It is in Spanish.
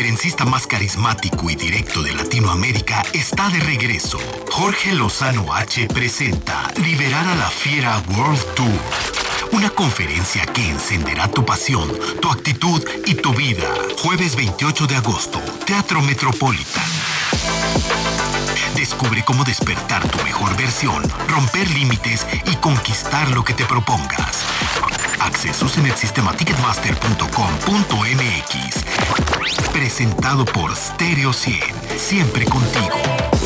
conferencista más carismático y directo de Latinoamérica está de regreso. Jorge Lozano H presenta Liberar a la Fiera World Tour. Una conferencia que encenderá tu pasión, tu actitud y tu vida. Jueves 28 de agosto, Teatro Metropolitan. Descubre cómo despertar tu mejor versión, romper límites y conquistar lo que te propongas. Accesos en el sistema ticketmaster.com.mx. Presentado por Stereo 100. Siempre contigo.